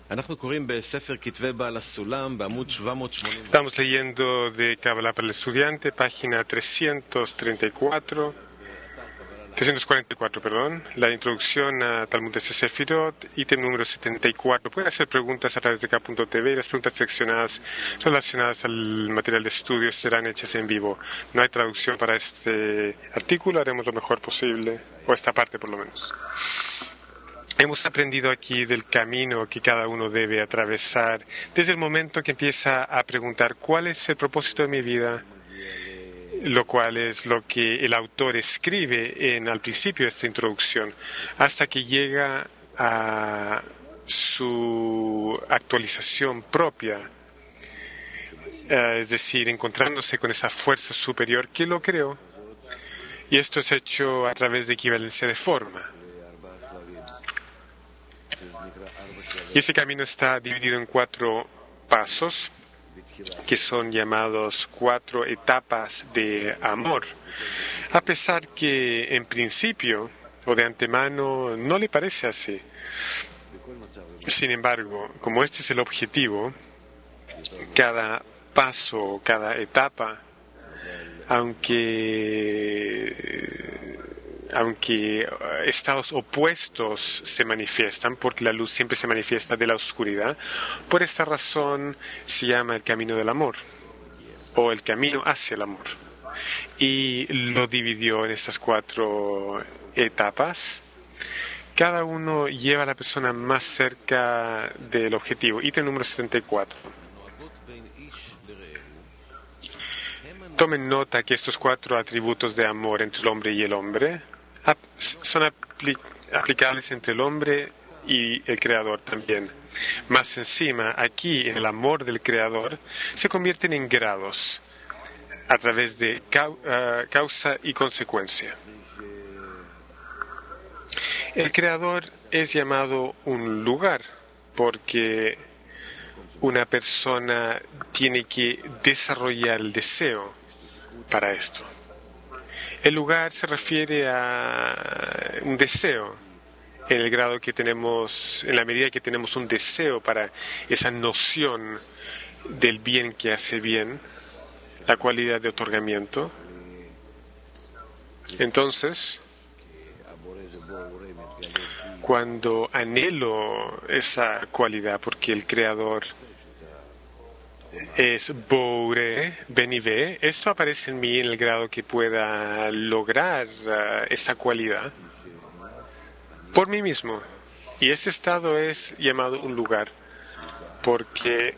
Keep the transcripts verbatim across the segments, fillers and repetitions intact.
Estamos leyendo de Kabbalah para el estudiante, página trescientos treinta y cuatro, trescientos cuarenta y cuatro, perdón, la introducción a Talmud de Sefirot, ítem número setenta y cuatro. Pueden hacer preguntas a través de K punto T V y las preguntas seleccionadas relacionadas al material de estudio serán hechas en vivo. No hay traducción para este artículo, haremos lo mejor posible, o esta parte por lo menos. Hemos aprendido aquí del camino que cada uno debe atravesar desde el momento que empieza a preguntar cuál es el propósito de mi vida, lo cual es lo que el autor escribe en, al principio de esta introducción, hasta que llega a su actualización propia, eh, es decir, encontrándose con esa fuerza superior que lo creó. Y esto es hecho a través de equivalencia de forma. Y ese camino está dividido en cuatro pasos, que son llamados cuatro etapas de amor. A pesar que en principio o de antemano no le parece así. Sin embargo, como este es el objetivo, cada paso, cada etapa, aunque aunque estados opuestos se manifiestan, porque la luz siempre se manifiesta de la oscuridad, por esta razón se llama el camino del amor, o el camino hacia el amor. Y lo dividió en estas cuatro etapas. Cada uno lleva a la persona más cerca del objetivo. Ítem número setenta y cuatro. Tomen nota que estos cuatro atributos de amor entre el hombre y el hombre son apli- aplicables entre el hombre y el Creador también. Más encima, aquí en el amor del Creador se convierten en grados a través de cau- uh, causa y consecuencia. El Creador es llamado un lugar porque una persona tiene que desarrollar el deseo para esto. El lugar se refiere a un deseo, en el grado que tenemos, en la medida que tenemos un deseo para esa noción del bien que hace bien, la cualidad de otorgamiento. Entonces, cuando anhelo esa cualidad, porque el Creador es Boure, Benivé, esto aparece en mí en el grado que pueda lograr uh, esa cualidad por mí mismo. Y ese estado es llamado un lugar, porque,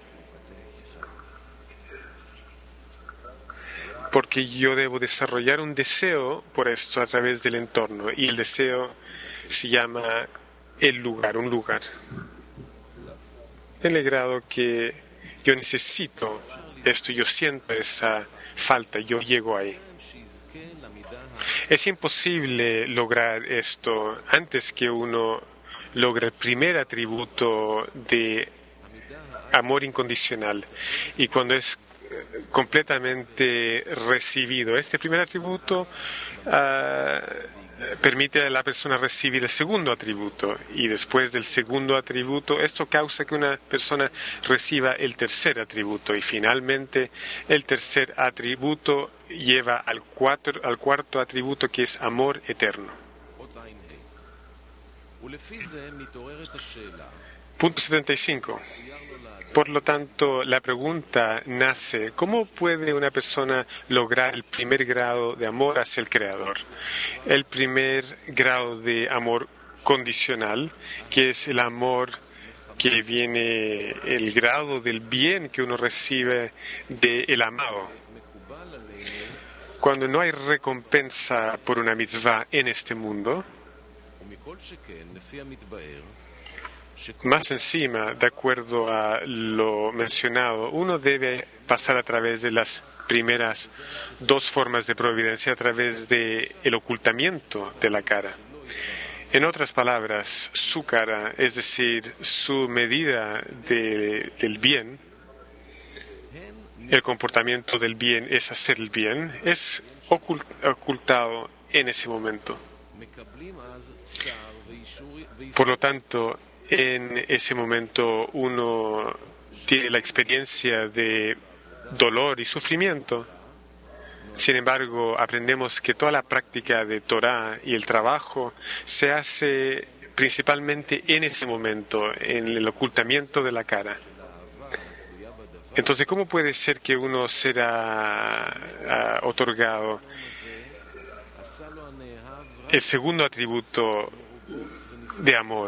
porque yo debo desarrollar un deseo por esto a través del entorno, y el deseo se llama el lugar, un lugar. En el grado que yo necesito esto, yo siento esa falta, yo llego ahí. Es imposible lograr esto antes que uno logre el primer atributo de amor incondicional. Y cuando es completamente recibido este primer atributo, uh, permite a la persona recibir el segundo atributo, y después del segundo atributo esto causa que una persona reciba el tercer atributo, y finalmente el tercer atributo lleva al, cuatro, al cuarto atributo, que es amor eterno. Punto setenta y cinco. Por lo tanto, la pregunta nace: ¿cómo puede una persona lograr el primer grado de amor hacia el Creador? El primer grado de amor condicional, que es el amor que viene, el grado del bien que uno recibe del amado. Cuando no hay recompensa por una mitzvah en este mundo, más encima, de acuerdo a lo mencionado, uno debe pasar a través de las primeras dos formas de providencia, a través del ocultamiento de la cara. En otras palabras, su cara, es decir, su medida de, del bien, el comportamiento del bien es hacer el bien, es ocult, ocultado en ese momento. Por lo tanto, en ese momento uno tiene la experiencia de dolor y sufrimiento. Sin embargo, aprendemos que toda la práctica de Torah y el trabajo se hace principalmente en ese momento, en el ocultamiento de la cara. Entonces, ¿cómo puede ser que uno será uh, otorgado el segundo atributo de amor?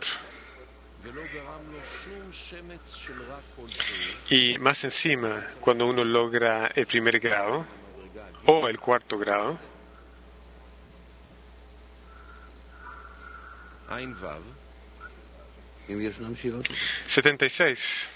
Y más encima, cuando uno logra el primer grado o el cuarto grado, setenta y seis.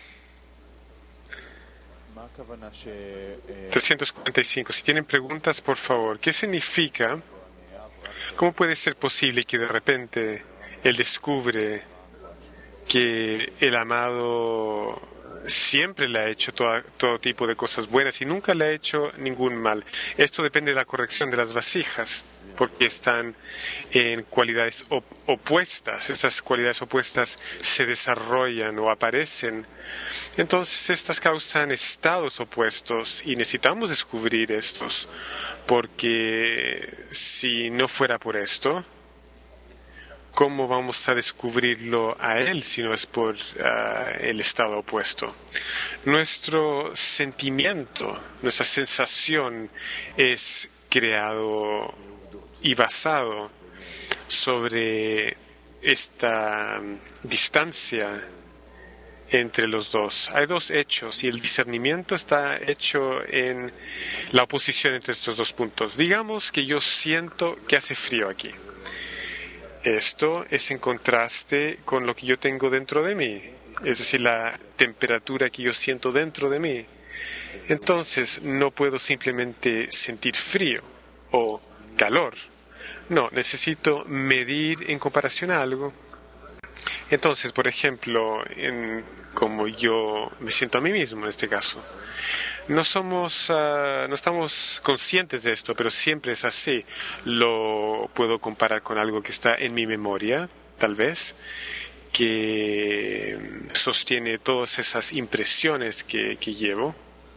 trescientos cuarenta y cinco. Si tienen preguntas, por favor. ¿Qué significa? ¿Cómo puede ser posible que de repente él descubre que el amado siempre le ha hecho toda, todo tipo de cosas buenas y nunca le ha hecho ningún mal? Esto depende de la corrección de las vasijas, porque están en cualidades op opuestas. Esas cualidades opuestas se desarrollan o aparecen. Entonces, estas causan estados opuestos y necesitamos descubrir estos, porque si no fuera por esto, ¿cómo vamos a descubrirlo a él si no es por uh, el estado opuesto? Nuestro sentimiento, nuestra sensación es creado y basado sobre esta distancia entre los dos. Hay dos hechos y el discernimiento está hecho en la oposición entre estos dos puntos. Digamos que yo siento que hace frío aquí. Esto es en contraste con lo que yo tengo dentro de mí, es decir, la temperatura que yo siento dentro de mí. Entonces, no puedo simplemente sentir frío o calor. No, necesito medir en comparación a algo. Entonces, por ejemplo, en, como yo me siento a mí mismo en este caso, no somos, uh, no estamos conscientes de esto, pero siempre es así. Lo puedo comparar con algo que está en mi memoria, tal vez, que sostiene todas esas impresiones que, que llevo.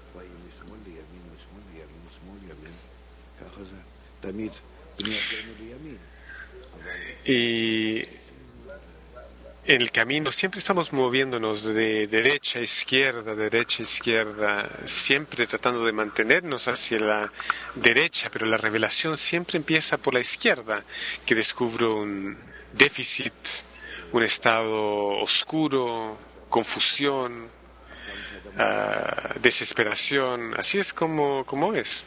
Y en el camino siempre estamos moviéndonos de derecha a izquierda, derecha a izquierda, siempre tratando de mantenernos hacia la derecha, pero la revelación siempre empieza por la izquierda, que descubro un déficit, un estado oscuro, confusión, uh, desesperación. Así es como, como es.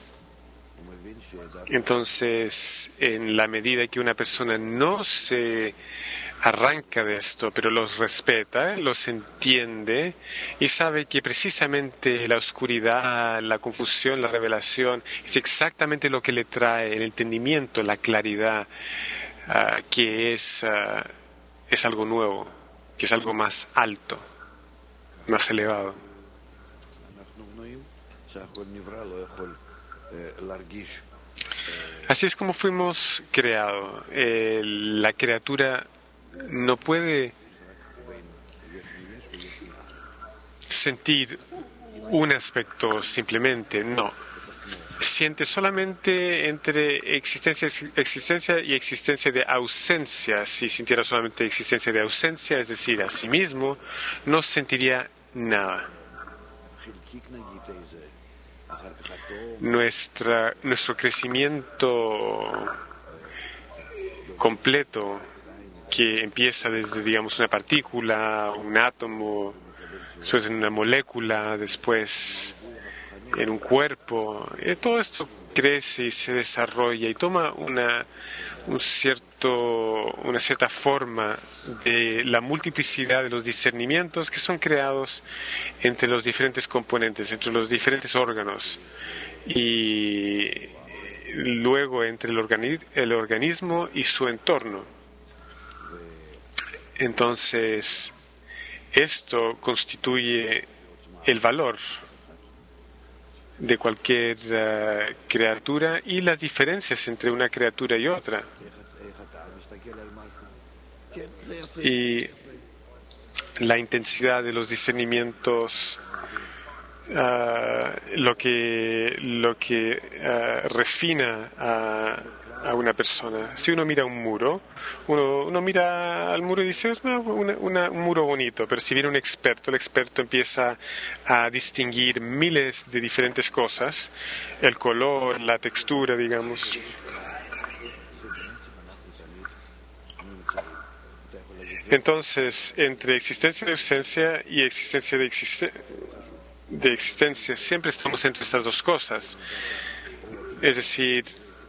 Entonces, en la medida que una persona no se arranca de esto, pero los respeta, los entiende y sabe que precisamente la oscuridad, la confusión, la revelación es exactamente lo que le trae el entendimiento, la claridad, uh, que es, uh, es algo nuevo, que es algo más alto, más elevado. Así es como fuimos creados. Eh, la criatura no puede sentir un aspecto simplemente, no. Siente solamente entre existencia, existencia y existencia de ausencia. Si sintiera solamente existencia de ausencia, es decir, a sí mismo, no sentiría nada. Nuestra, nuestro crecimiento completo, que empieza desde, digamos, una partícula, un átomo, después en una molécula, después en un cuerpo, eh, todo esto crece y se desarrolla y toma una, un cierto, una cierta forma de la multiplicidad de los discernimientos que son creados entre los diferentes componentes, entre los diferentes órganos y luego entre el, organi- el organismo y su entorno. Entonces, esto constituye el valor de cualquier uh, criatura y las diferencias entre una criatura y otra. Y la intensidad de los discernimientos, uh, lo que, lo que uh, refina a, a una persona. Si uno mira un muro, uno, uno mira al muro y dice, es una, una, un muro bonito, pero si viene un experto, el experto empieza a distinguir miles de diferentes cosas, el color, la textura, digamos. Entonces, entre existencia de ausencia y existencia de, existe de existencia, siempre estamos entre estas dos cosas. Es decir,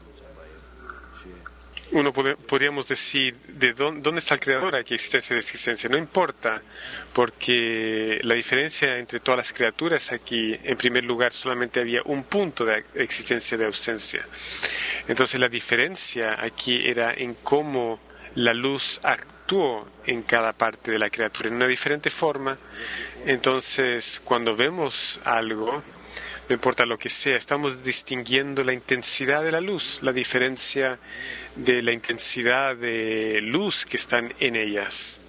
uno pod podríamos decir, ¿de dónde, dónde está el creador aquí, existencia de existencia? No importa, porque la diferencia entre todas las criaturas aquí, en primer lugar, solamente había un punto de existencia de ausencia. Entonces, la diferencia aquí era en cómo la luz actuó en cada parte de la criatura, en una diferente forma. Entonces, cuando vemos algo, no importa lo que sea, estamos distinguiendo la intensidad de la luz, la diferencia de la intensidad de luz que están en ellas.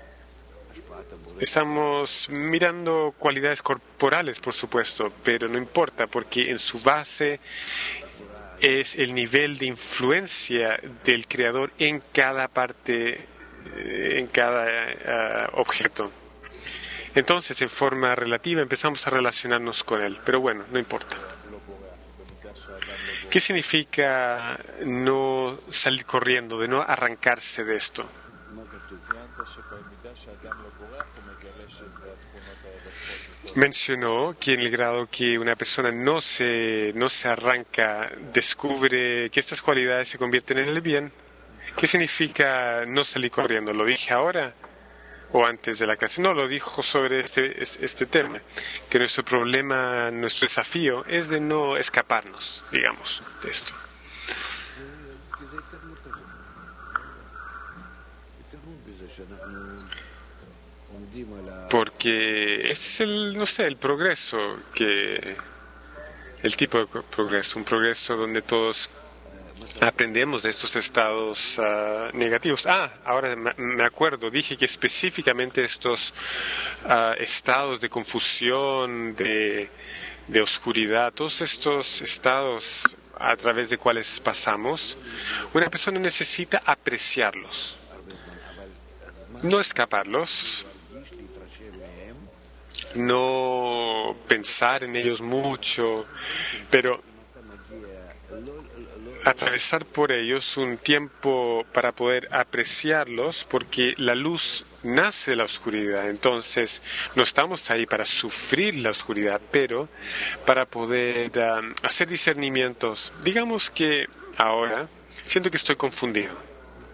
Estamos mirando cualidades corporales, por supuesto, pero no importa, porque en su base es el nivel de influencia del creador en cada parte, en cada uh, objeto. Entonces, en forma relativa, empezamos a relacionarnos con él. Pero bueno, no importa. ¿Qué significa no salir corriendo, de no arrancarse de esto? Mencionó que en el grado que una persona no se, no se arranca, descubre que estas cualidades se convierten en el bien. ¿Qué significa no salir corriendo? ¿Lo dije ahora o antes de la clase? No, lo dijo sobre este, este tema, que nuestro problema, nuestro desafío es de no escaparnos, digamos, de esto. Porque este es el, no sé, el progreso, que el tipo de progreso, un progreso donde todos aprendemos de estos estados uh, negativos. Ah, ahora me acuerdo, dije que específicamente estos uh, estados de confusión, de, de oscuridad, todos estos estados a través de cuales pasamos, una persona necesita apreciarlos, no escaparlos, no pensar en ellos mucho, pero atravesar por ellos un tiempo para poder apreciarlos, porque la luz nace de la oscuridad. Entonces, no estamos ahí para sufrir la oscuridad, pero para poder um, hacer discernimientos. Digamos que ahora siento que estoy confundido.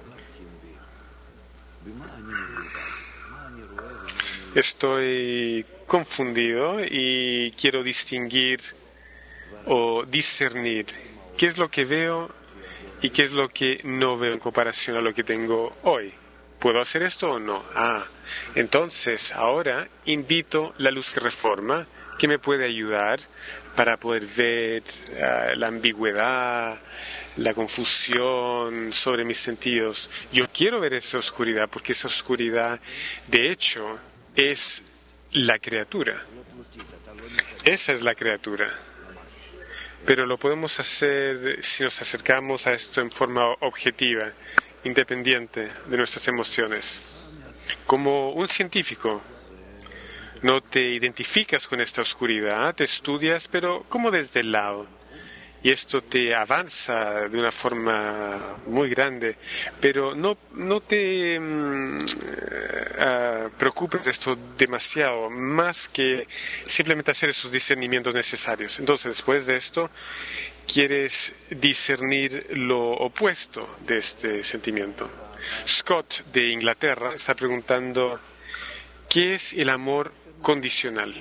Estoy confundido y quiero distinguir o discernir qué es lo que veo y qué es lo que no veo en comparación a lo que tengo hoy. ¿Puedo hacer esto o no? Ah, entonces ahora invito la luz que reforma, que me puede ayudar para poder ver uh, la ambigüedad, la confusión sobre mis sentidos. Yo quiero ver esa oscuridad, porque esa oscuridad, de hecho, es la criatura. Esa es la criatura. Pero lo podemos hacer si nos acercamos a esto en forma objetiva, independiente de nuestras emociones. Como un científico, no te identificas con esta oscuridad, te estudias, pero como desde el lado. Y esto te avanza de una forma muy grande, pero no, no te um, uh, preocupes de esto demasiado, más que simplemente hacer esos discernimientos necesarios. Entonces, después de esto, quieres discernir lo opuesto de este sentimiento. Scott, de Inglaterra, está preguntando, ¿qué es el amor condicional?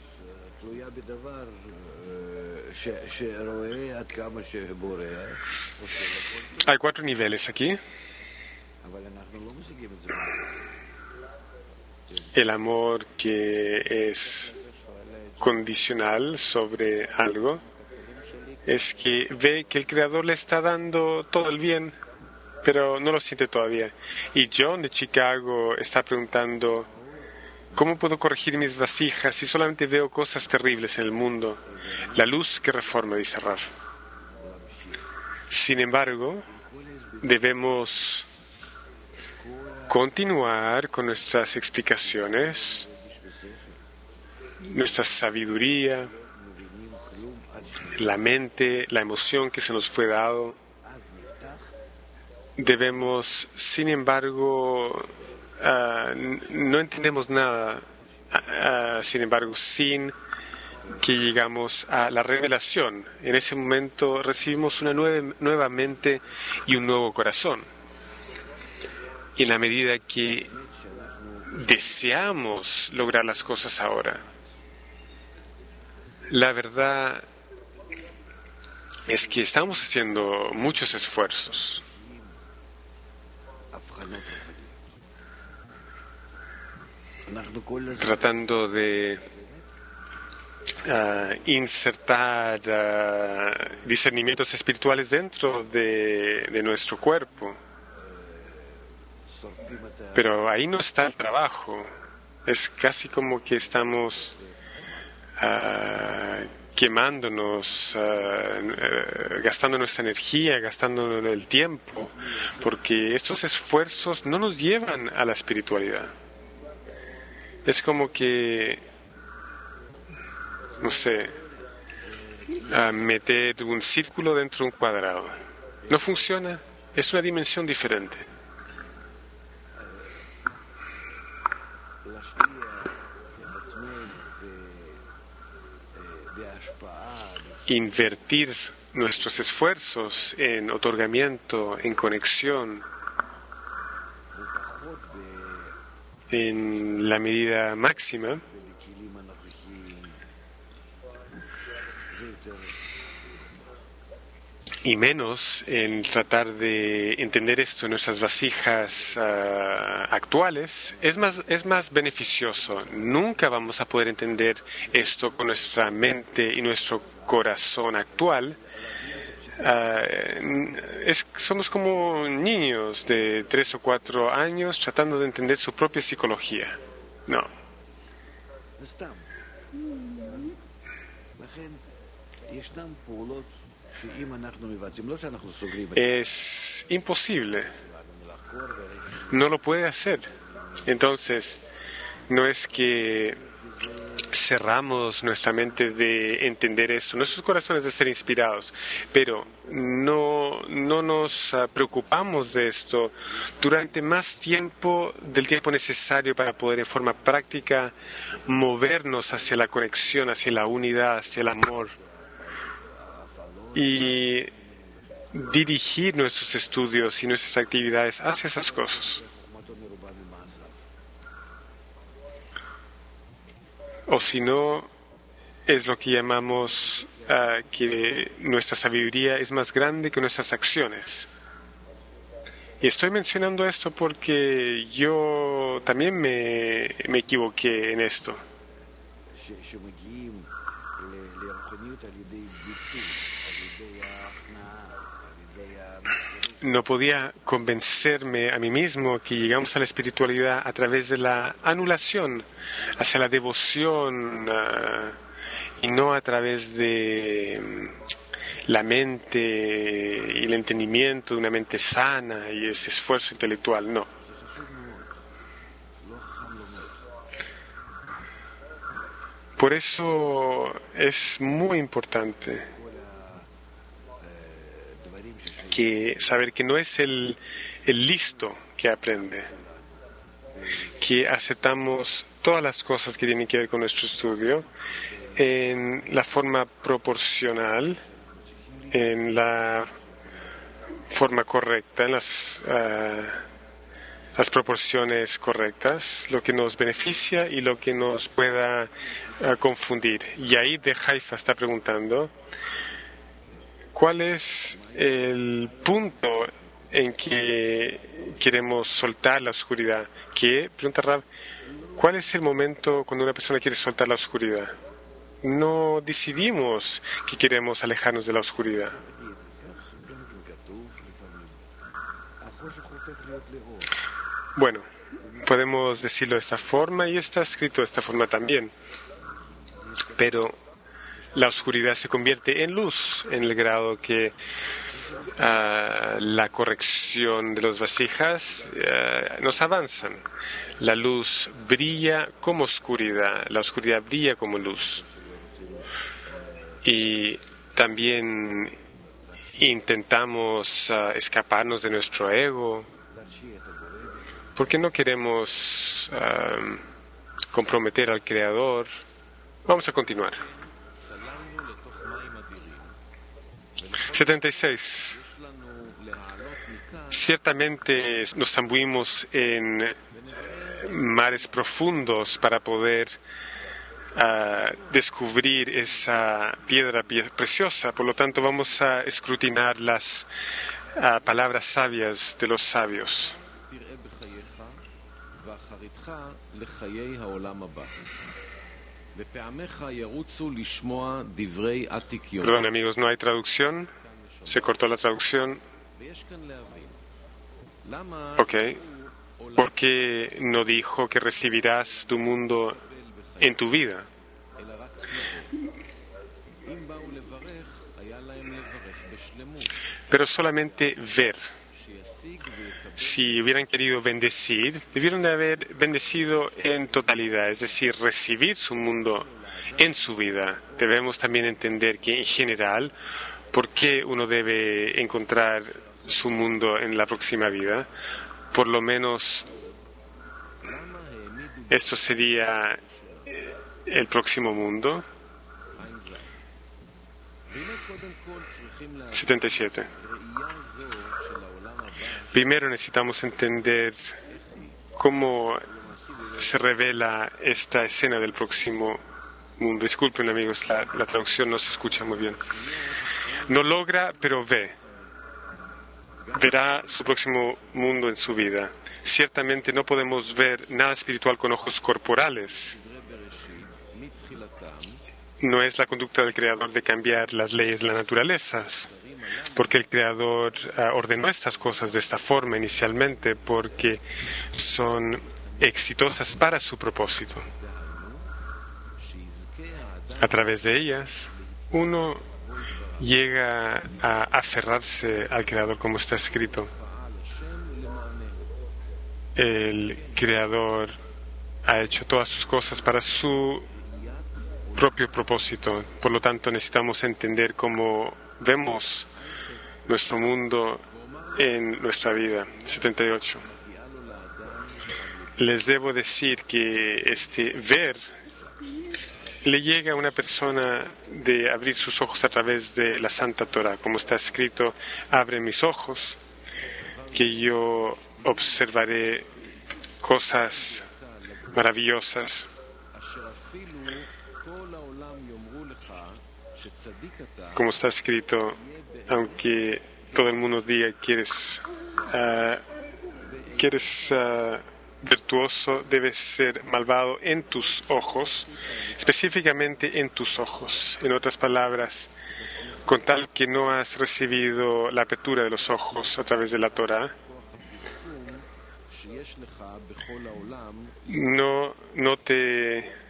Hay cuatro niveles aquí. El amor que es condicional sobre algo es que ve que el Creador le está dando todo el bien, pero no lo siente todavía. Y John de Chicago está preguntando, ¿Cómo puedo corregir mis vasijas si solamente veo cosas terribles en el mundo? La luz que reforma, dice Rav. Sin embargo, debemos continuar con nuestras explicaciones, nuestra sabiduría, la mente, la emoción que se nos fue dado. Debemos, sin embargo, uh, no entendemos nada, uh, sin embargo, sin que llegamos a la revelación. En ese momento recibimos una nueva, nueva mente y un nuevo corazón. Y en la medida que deseamos lograr las cosas ahora, la verdad es que estamos haciendo muchos esfuerzos. Tratando de uh, insertar uh, discernimientos espirituales dentro de, de nuestro cuerpo. Pero ahí no está el trabajo. Es casi como que estamos uh, quemándonos, uh, uh, gastando nuestra energía, gastando el tiempo, porque estos esfuerzos no nos llevan a la espiritualidad. Es como que, no sé, uh, meter un círculo dentro de un cuadrado. No funciona, es una dimensión diferente. Invertir nuestros esfuerzos en otorgamiento, en conexión, en la medida máxima, y menos en tratar de entender esto en nuestras vasijas uh, actuales, es más, es más beneficioso. Nunca vamos a poder entender esto con nuestra mente y nuestro corazón actual. Uh, es, somos como niños de tres o cuatro años tratando de entender su propia psicología. No. Es imposible. No lo puede hacer. Entonces, no es que cerramos nuestra mente de entender eso, nuestros corazones de ser inspirados, pero no, no nos uh, preocupamos de esto durante más tiempo del tiempo necesario para poder en forma práctica movernos hacia la conexión, hacia la unidad, hacia el amor y dirigir nuestros estudios y nuestras actividades hacia esas cosas. O si no, es lo que llamamos uh, que nuestra sabiduría es más grande que nuestras acciones. Y estoy mencionando esto porque yo también me, me equivoqué en esto. No podía convencerme a mí mismo que llegamos a la espiritualidad a través de la anulación, hacia la devoción, uh, y no a través de um, la mente y el entendimiento de una mente sana y ese esfuerzo intelectual, no. Por eso es muy importante que saber que no es el, el listo que aprende, que aceptamos todas las cosas que tienen que ver con nuestro estudio en la forma proporcional, en la forma correcta, en las, uh, las proporciones correctas, lo que nos beneficia y lo que nos pueda uh, confundir. Y ahí de Haifa está preguntando, ¿cuál es el punto en que queremos soltar la oscuridad? ¿Qué? Pregunta Rab, ¿cuál es el momento cuando una persona quiere soltar la oscuridad? No decidimos que queremos alejarnos de la oscuridad. Bueno, Podemos decirlo de esta forma y está escrito de esta forma también. Pero la oscuridad se convierte en luz en el grado que uh, la corrección de las vasijas uh, nos avanzan. La luz brilla como oscuridad, la oscuridad brilla como luz. Y también intentamos uh, escaparnos de nuestro ego, porque no queremos uh, comprometer al Creador. Vamos a continuar. setenta y seis. Ciertamente nos zambuimos en mares profundos para poder uh, descubrir esa piedra preciosa. Por lo tanto, vamos a escrutinar las uh, palabras sabias de los sabios. Perdón, amigos, no hay traducción. Se cortó la traducción. Ok. ¿Por qué no dijo que recibirás tu mundo en tu vida? Pero solamente ver. Si hubieran querido bendecir, debieron de haber bendecido en totalidad, es decir, recibir su mundo en su vida. Debemos también entender que en general, ¿por qué uno debe encontrar su mundo en la próxima vida? Por lo menos esto sería el próximo mundo. setenta y siete. Primero necesitamos entender cómo se revela esta escena del próximo mundo. Disculpen, amigos, la, la traducción no se escucha muy bien. No logra, pero ve. Verá su próximo mundo en su vida. Ciertamente no podemos ver nada espiritual con ojos corporales. No es la conducta del Creador de cambiar las leyes de la naturaleza, porque el Creador uh, ordenó estas cosas de esta forma inicialmente, porque son exitosas para su propósito. A través de ellas, uno llega a aferrarse al Creador, como está escrito. El Creador ha hecho todas sus cosas para su propio propósito. Por lo tanto, necesitamos entender cómo vemos nuestro mundo en nuestra vida. setenta y ocho. Les debo decir que este ver le llega a una persona de abrir sus ojos a través de la Santa Torah, como está escrito: abre mis ojos, que yo observaré cosas maravillosas. Como está escrito, aunque todo el mundo diga que eres, uh, que eres uh, virtuoso, debes ser malvado en tus ojos, específicamente en tus ojos. En otras palabras, con tal que no has recibido la apertura de los ojos a través de la Torah, no, no te...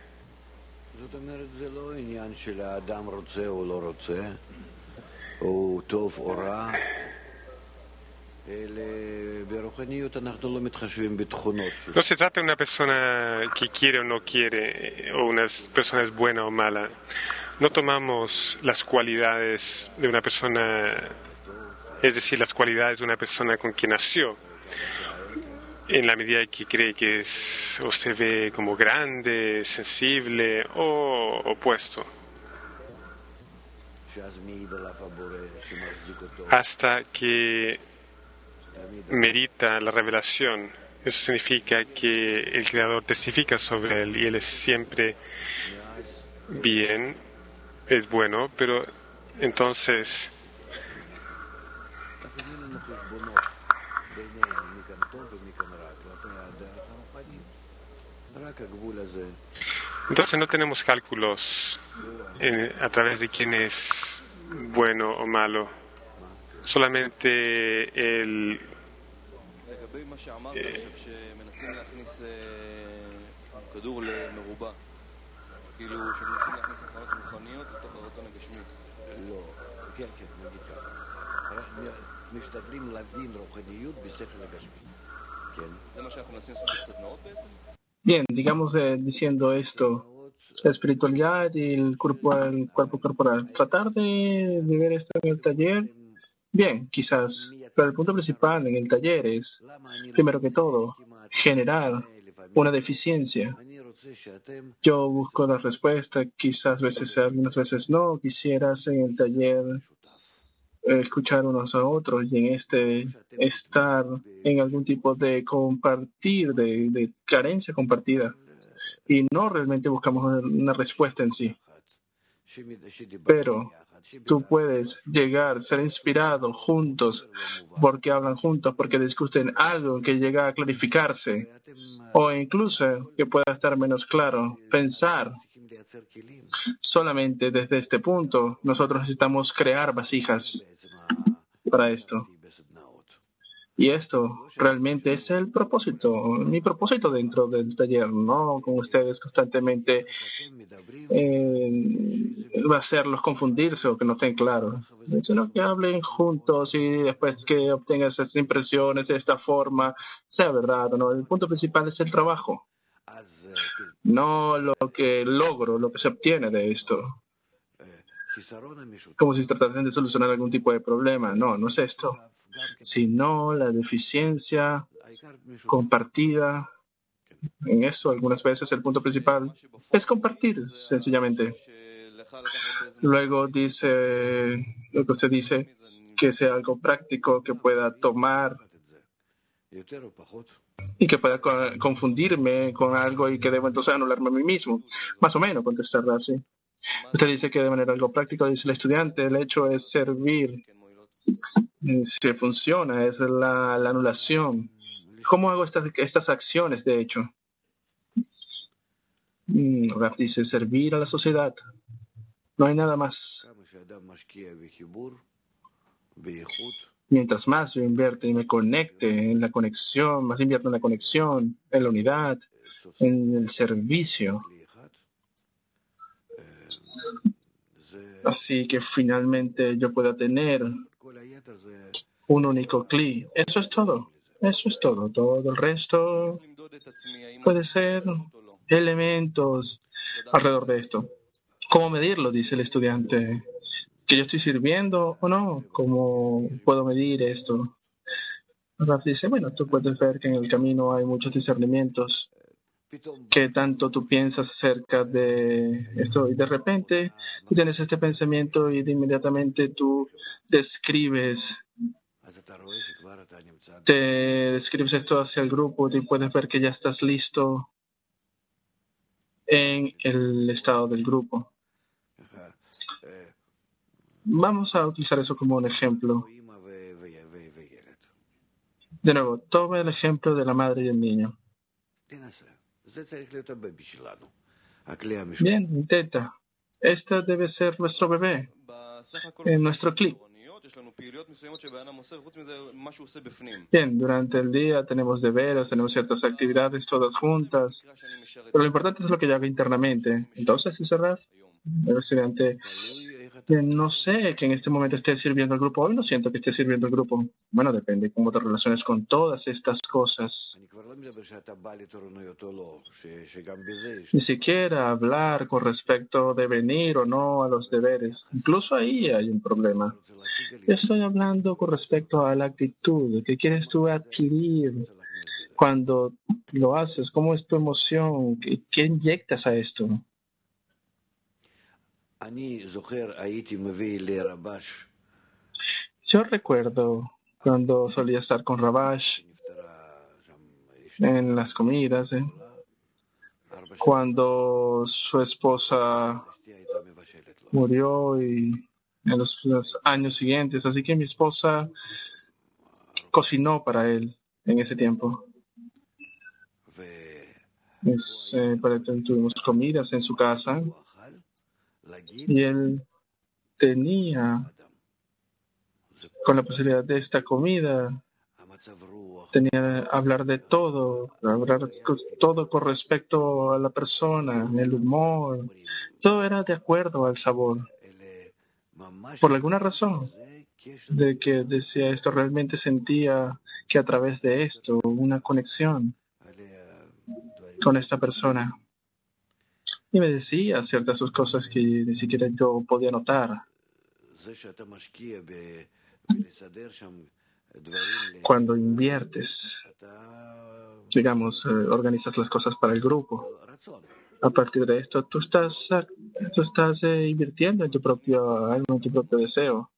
No se trata de una persona que quiere o no quiere, o una persona es buena o mala. No tomamos las cualidades de una persona, es decir, las cualidades de una persona con quien nació, en la medida que cree que es o se ve como grande, sensible o opuesto, hasta que merita la revelación. Eso significa que el Creador testifica sobre él y él es siempre bien, es bueno, pero entonces Entonces no tenemos cálculos en, a través de quién es bueno o malo. Solamente el Eh, לא, כן, כן, נגיד ככה. אנחנו משתדלים להבין רוחניות בשכל הגשמי. כן. זה מה שאנחנו מנסים לעשות בסדנאות בעצם? Bien, digamos eh, diciendo esto, la espiritualidad y el cuerpo, el cuerpo corporal. Tratar de, de ver esto en el taller, bien, quizás, pero el punto principal en el taller es, primero que todo, generar una deficiencia. Yo busco la respuesta, quizás veces, algunas veces no, quisieras en el taller eh, escuchar unos a otros y en este estar en algún tipo de compartir, de, de carencia compartida. Y no realmente buscamos una, una respuesta en sí. Pero tú puedes llegar, ser inspirado juntos, porque hablan juntos, porque discuten algo que llega a clarificarse, o incluso que pueda estar menos claro. Pensar solamente desde este punto, nosotros necesitamos crear vasijas para esto. Y esto realmente es el propósito, mi propósito dentro del taller, no con ustedes constantemente eh, hacerlos confundirse o que no estén claros, sino que hablen juntos y después que obtengan esas impresiones de esta forma, sea verdad o no. El punto principal es el trabajo, no lo que logro, lo que se obtiene de esto. Como si se tratasen de solucionar algún tipo de problema. No, no es esto, sino la deficiencia compartida. En esto, algunas veces el punto principal es compartir, sencillamente. Luego dice, lo que usted dice, que sea algo práctico, que pueda tomar y que pueda co- confundirme con algo y que debo entonces anularme a mí mismo. Más o menos contestarla así. Usted dice que de manera algo práctico, dice el estudiante, el hecho es servir. Eh, Si funciona, es la, la anulación. ¿Cómo hago estas, estas acciones, de hecho? Mm, Raf dice, servir a la sociedad. No hay nada más. Mientras más yo invierte y me conecte en la conexión, más invierto en la conexión, en la unidad, en el servicio. Así que finalmente yo pueda tener un único cli. Eso es todo. Eso es todo. Todo el resto puede ser elementos alrededor de esto. ¿Cómo medirlo? Dice el estudiante. ¿Que yo estoy sirviendo o no? ¿Cómo puedo medir esto? Raf dice, bueno, tú puedes ver que en el camino hay muchos discernimientos. ¿Qué tanto tú piensas acerca de esto? Y de repente tú tienes este pensamiento y de inmediatamente tú describes, te describes esto hacia el grupo y puedes ver que ya estás listo en el estado del grupo. Vamos a utilizar eso como un ejemplo. De nuevo, toma el ejemplo de la madre y el niño. Bien, intenta. Este debe ser nuestro bebé, en nuestro clip. Bien, durante el día tenemos deberes, tenemos ciertas actividades todas juntas, pero lo importante es lo que yo haga internamente. Entonces, es cerrar. El estudiante, bien, no sé que en este momento esté sirviendo al grupo. Hoy no siento que esté sirviendo al grupo. Bueno, depende cómo te relaciones con todas estas cosas. Ni siquiera hablar con respecto de venir o no a los deberes. Incluso ahí hay un problema. Yo estoy hablando con respecto a la actitud. ¿Qué quieres tú adquirir cuando lo haces? ¿Cómo es tu emoción? ¿Qué, qué inyectas a esto? Yo recuerdo cuando solía estar con Rabash en las comidas, ¿eh? Cuando su esposa murió y en los, los años siguientes. Así que mi esposa cocinó para él en ese tiempo. Es, eh, para, tuvimos comidas en su casa y él tenía, con la posibilidad de esta comida, tenía que hablar de todo, hablar todo con respecto a la persona, el humor, todo era de acuerdo al sabor. Por alguna razón, de que decía esto, realmente sentía que a través de esto, una conexión con esta persona. Y me decía ciertas sus cosas que ni siquiera yo podía notar. Cuando inviertes, digamos, eh, organizas las cosas para el grupo. A partir de esto, tú estás, tú estás eh, invirtiendo en tu propio, en tu propio deseo.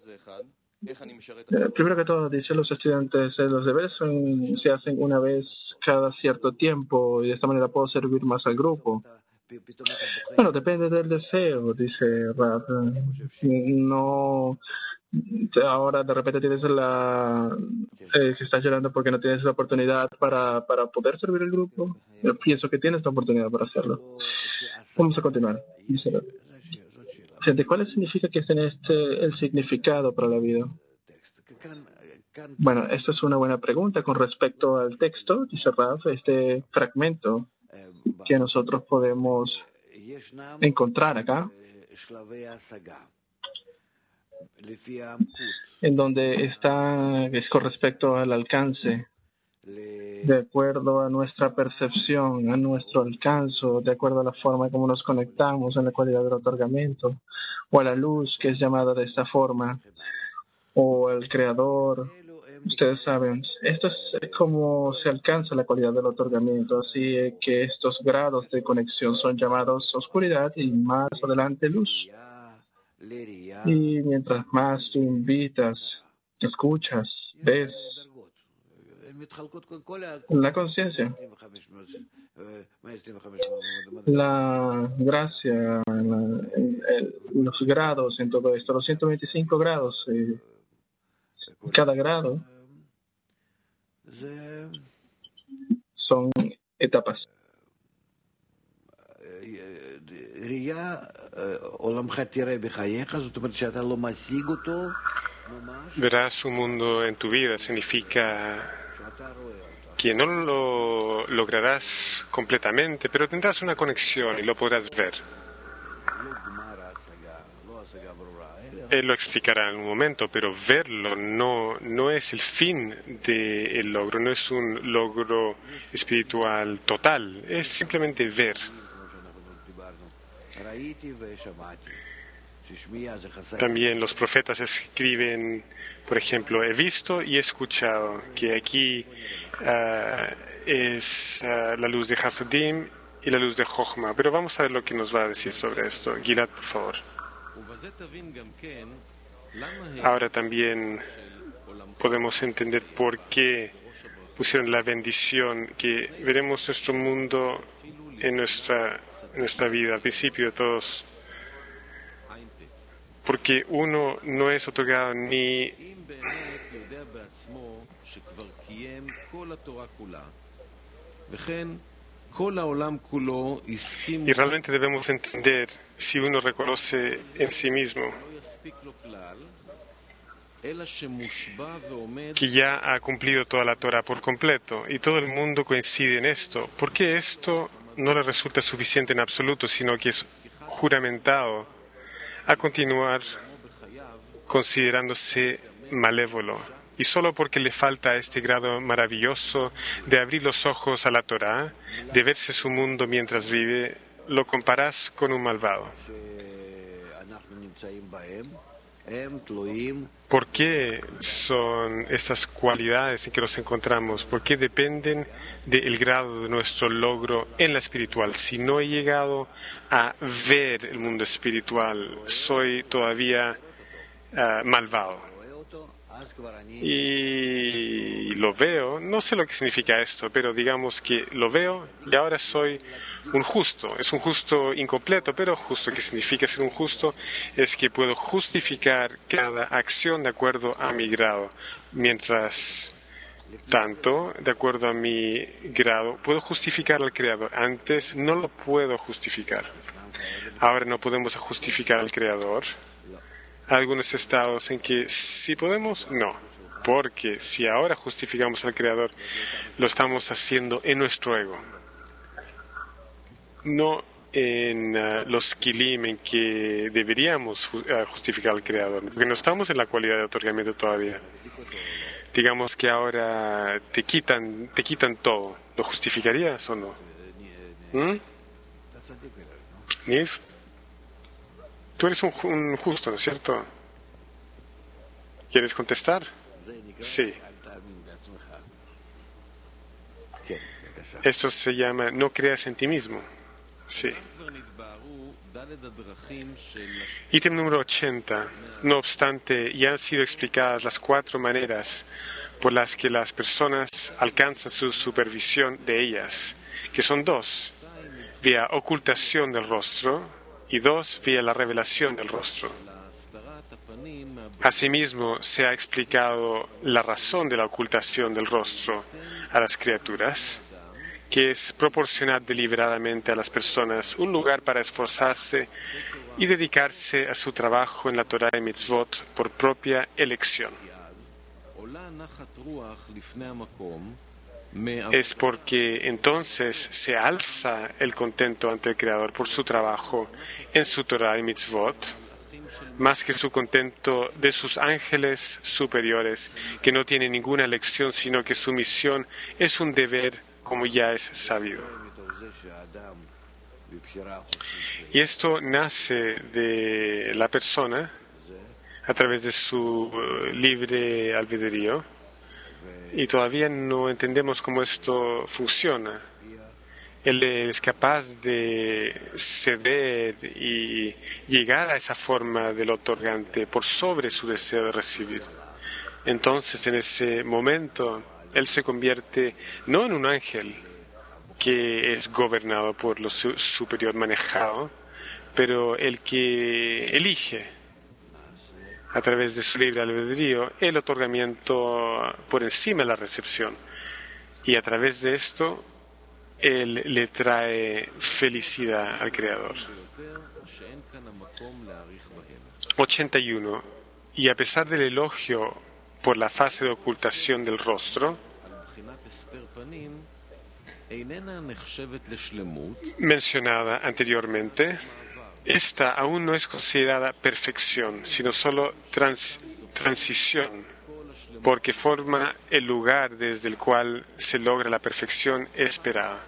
Eh, primero que todo, dicen los estudiantes, eh, los deberes son, se hacen una vez cada cierto tiempo y de esta manera puedo servir más al grupo. Bueno, depende del deseo, dice Raf. No, ahora de repente tienes la, eh, que estás llorando porque no tienes la oportunidad para, para poder servir al grupo. Yo pienso que tienes la oportunidad para hacerlo. Vamos a continuar. Dice Raf. ¿De cuál significa que tiene este el significado para la vida? Bueno, esta es una buena pregunta con respecto al texto, dice Raf, este fragmento que nosotros podemos encontrar acá, en donde está, es con respecto al alcance, de acuerdo a nuestra percepción, a nuestro alcance, de acuerdo a la forma como nos conectamos en la cualidad del otorgamiento, o a la luz que es llamada de esta forma, o el creador. Ustedes saben, esto es como se alcanza la cualidad del otorgamiento, así que estos grados de conexión son llamados oscuridad y más adelante luz. Y mientras más tú invitas, escuchas, ves la conciencia, la gracia, la, el, los grados en todo esto, los ciento veinticinco grados, eh, cada grado son etapas. Verás un mundo en tu vida significa que no lo lograrás completamente, pero tendrás una conexión y lo podrás ver. Él lo explicará en un momento, pero verlo no, no es el fin del logro, no es un logro espiritual total, es simplemente ver. También los profetas escriben, por ejemplo, he visto y he escuchado, que aquí uh, es uh, la luz de Hasidim y la luz de Jochma. Pero vamos a ver lo que nos va a decir sobre esto. Gilad, por favor. Ahora también podemos entender por qué pusieron la bendición, que veremos nuestro mundo en nuestra, en nuestra vida, al principio de todos. Porque uno no es otorgado ni y realmente debemos entender, si uno reconoce en sí mismo que ya ha cumplido toda la Torah por completo y todo el mundo coincide en esto, ¿por qué esto no le resulta suficiente en absoluto, sino que es juramentado a continuar considerándose malévolo? Y solo porque le falta este grado maravilloso de abrir los ojos a la Torá, de verse su mundo mientras vive, lo comparas con un malvado. ¿Por qué son estas cualidades en que nos encontramos? ¿Por qué dependen del grado de nuestro logro en la espiritual? Si no he llegado a ver el mundo espiritual, soy todavía uh, malvado. Y lo veo, no sé lo que significa esto, pero digamos que lo veo y ahora soy un justo. Es un justo incompleto, pero justo. ¿Qué significa ser un justo? Es que puedo justificar cada acción de acuerdo a mi grado. Mientras tanto, de acuerdo a mi grado, puedo justificar al Creador. Antes no lo puedo justificar. Ahora no podemos justificar al Creador. Algunos estados en que sí podemos, no. Porque si ahora justificamos al Creador, lo estamos haciendo en nuestro ego, no en uh, los kilim en que deberíamos uh, justificar al Creador, porque no estamos en la cualidad de otorgamiento todavía. Digamos que ahora te quitan, te quitan todo. ¿Lo justificarías o no? ¿Mm? Nif, tú eres un, un justo, ¿no es cierto? ¿Quieres contestar? Sí. Eso se llama no creas en ti mismo. Sí. Ítem número ochenta. No obstante, ya han sido explicadas las cuatro maneras por las que las personas alcanzan su supervisión de ellas, que son dos, vía ocultación del rostro y dos, vía la revelación del rostro. Asimismo, se ha explicado la razón de la ocultación del rostro a las criaturas, que es proporcionar deliberadamente a las personas un lugar para esforzarse y dedicarse a su trabajo en la Torah y Mitzvot por propia elección. Es porque entonces se alza el contento ante el Creador por su trabajo en su Torah y Mitzvot, más que su contento de sus ángeles superiores, que no tienen ninguna elección, sino que su misión es un deber, como ya es sabido. Y esto nace de la persona a través de su libre albedrío, y todavía no entendemos cómo esto funciona. Él es capaz de ceder y llegar a esa forma del otorgante por sobre su deseo de recibir. Entonces, en ese momento, él se convierte no en un ángel que es gobernado por lo su superior manejado, pero el que elige a través de su libre albedrío el otorgamiento por encima de la recepción. Y a través de esto, él le trae felicidad al Creador. ochenta y uno. Y a pesar del elogio por la fase de ocultación del rostro, mencionada anteriormente, esta aún no es considerada perfección, sino solo trans transición, porque forma el lugar desde el cual se logra la perfección esperada.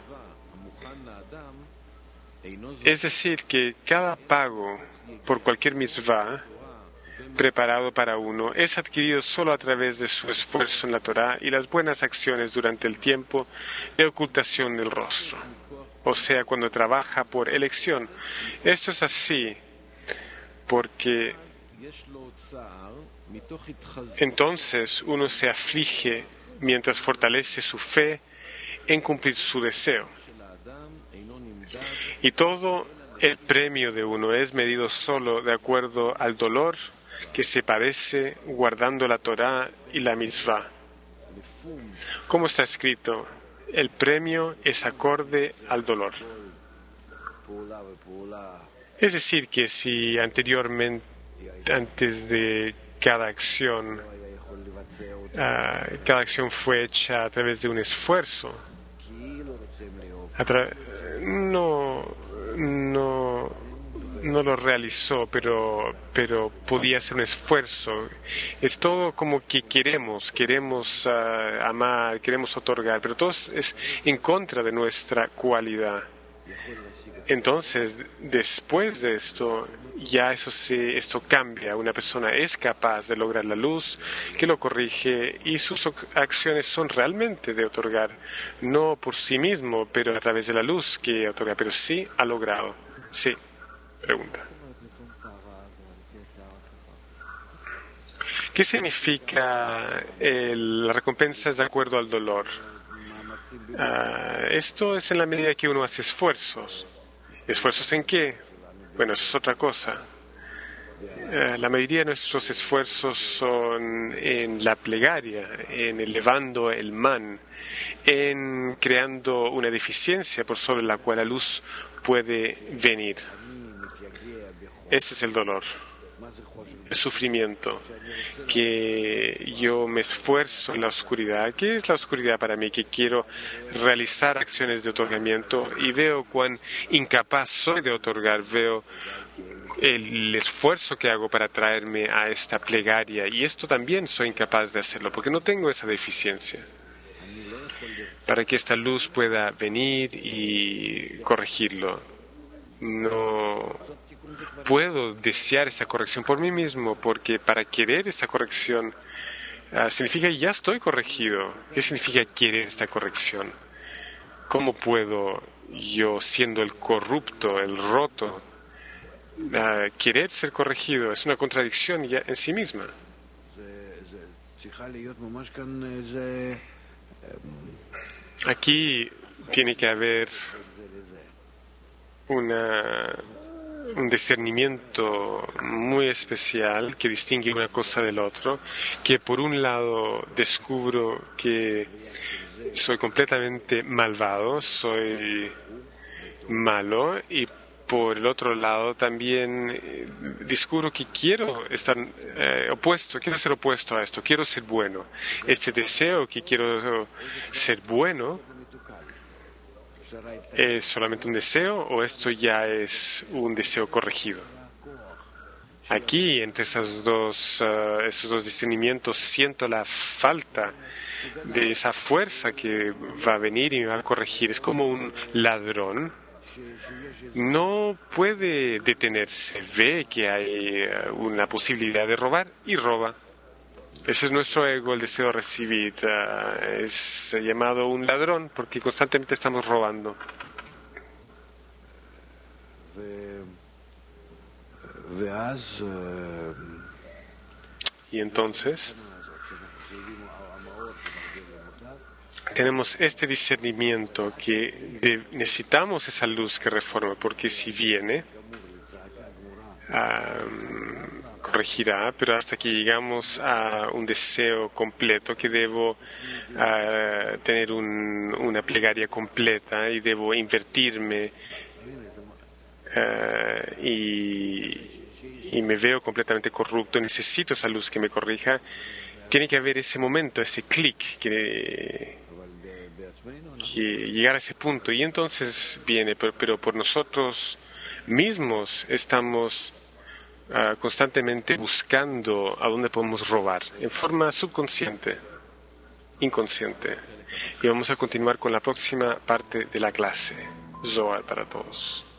Es decir, que cada pago por cualquier mitzvah preparado para uno es adquirido solo a través de su esfuerzo en la Torah y las buenas acciones durante el tiempo de ocultación del rostro, o sea, cuando trabaja por elección. Esto es así porque entonces uno se aflige mientras fortalece su fe en cumplir su deseo. Y todo el premio de uno es medido solo de acuerdo al dolor que se padece guardando la Torah y la mitzvah. Como está escrito, el premio es acorde al dolor. Es decir, que si anteriormente, antes de cada acción, uh, cada acción fue hecha a través de un esfuerzo, a tra no, no, no lo realizó, pero, pero podía ser un esfuerzo. Es todo como que queremos, queremos uh, amar, queremos otorgar, pero todo es en contra de nuestra cualidad. Entonces, después de esto, ya eso se, esto cambia. Una persona es capaz de lograr la luz que lo corrige y sus acciones son realmente de otorgar, no por sí mismo, pero a través de la luz que otorga, pero sí ha logrado. Sí. Pregunta. ¿Qué significa el, la recompensa es de acuerdo al dolor? Uh, esto es en la medida que uno hace esfuerzos. ¿Esfuerzos en qué? Bueno, eso es otra cosa. Uh, la mayoría de nuestros esfuerzos son en la plegaria, en elevando el man, en creando una deficiencia por sobre la cual la luz puede venir. Ese es el dolor. el sufrimiento, que yo me esfuerzo en la oscuridad. ¿Qué es la oscuridad para mí? Que quiero realizar acciones de otorgamiento y veo cuán incapaz soy de otorgar, veo el esfuerzo que hago para traerme a esta plegaria, y esto también soy incapaz de hacerlo porque no tengo esa deficiencia. Para que esta luz pueda venir y corregirlo, no puedo desear esa corrección por mí mismo, porque para querer esa corrección uh, significa que ya estoy corregido. ¿Qué significa querer esta corrección? ¿Cómo puedo yo, siendo el corrupto, el roto, uh, querer ser corregido? Es una contradicción ya en sí misma. Aquí tiene que haber una, un discernimiento muy especial que distingue una cosa del otro, que por un lado descubro que soy completamente malvado, soy malo, y por el otro lado también eh, descubro que quiero estar eh, opuesto, quiero ser opuesto a esto, quiero ser bueno. Este deseo que quiero ser bueno, ¿es solamente un deseo o esto ya es un deseo corregido? Aquí, entre esos dos, uh, esos dos discernimientos, siento la falta de esa fuerza que va a venir y me va a corregir. Es como un ladrón. No puede detenerse, ve que hay uh, una posibilidad de robar y roba. Ese es nuestro ego, el deseo de recibir. Uh, es llamado un ladrón porque constantemente estamos robando. Y entonces tenemos este discernimiento que de, necesitamos esa luz que reforma, porque si viene um, corregirá, pero hasta que llegamos a un deseo completo, que debo uh, tener un, una plegaria completa y debo invertirme uh, y, y me veo completamente corrupto, necesito esa luz que me corrija. Tiene que haber ese momento, ese clic, que, que llegar a ese punto, y entonces viene, pero, pero por nosotros mismos estamos uh, constantemente buscando a dónde podemos robar, en forma subconsciente, inconsciente. Y vamos a continuar con la próxima parte de la clase. Zohar para todos.